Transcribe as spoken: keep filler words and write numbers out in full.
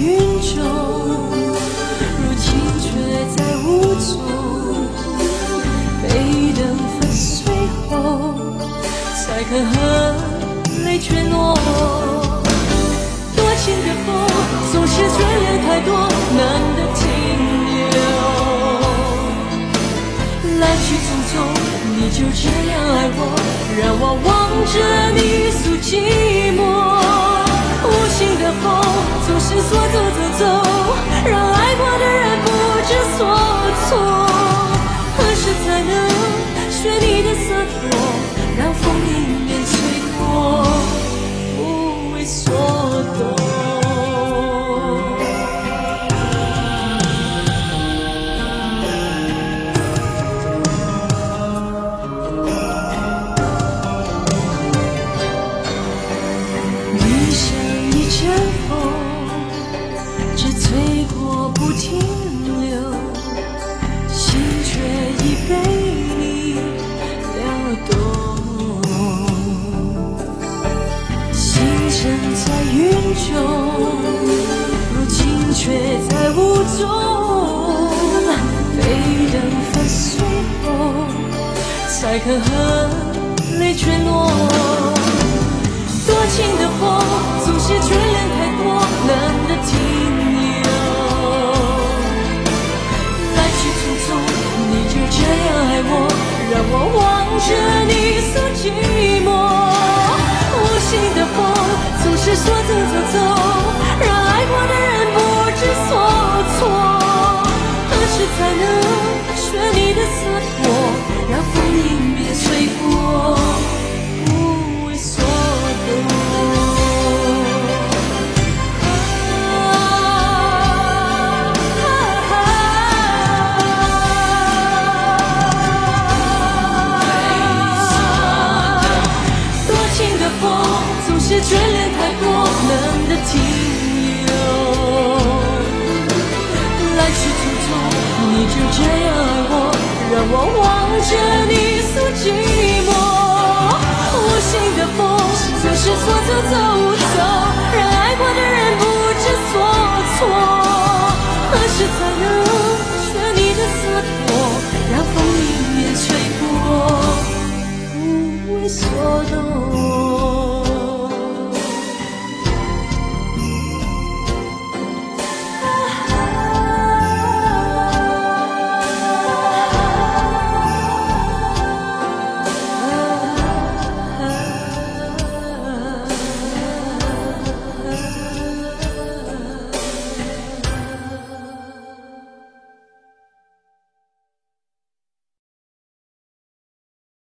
云中，如今却在雾中。被灯粉碎后，才可和泪全落。多情的风，总是眷恋太多，难得停留。来去匆匆，你就这样爱我，让我望着你诉寂寞。无情的风，总是说走走走，让爱过的人不知所措。何时才能学你的洒脱，让风迎面吹过，不为所动。雨像一阵风，只吹过不停留，心却已被你撩动。星辰在云中，如今却在雾中。被灯粉碎后，才可和泪全落。多情的风，总是眷恋太多，难得停留。来去匆匆，你就这样爱我，让我望着你诉寂寞。无情的风，总是说走走走，让爱过的人不知所措。何时才能学你的洒脱，让风迎面吹过，不为所动。是眷恋太多，难得停留。来去匆匆，你就这样爱我，让我望着你诉寂寞。无情的风，总是说走走。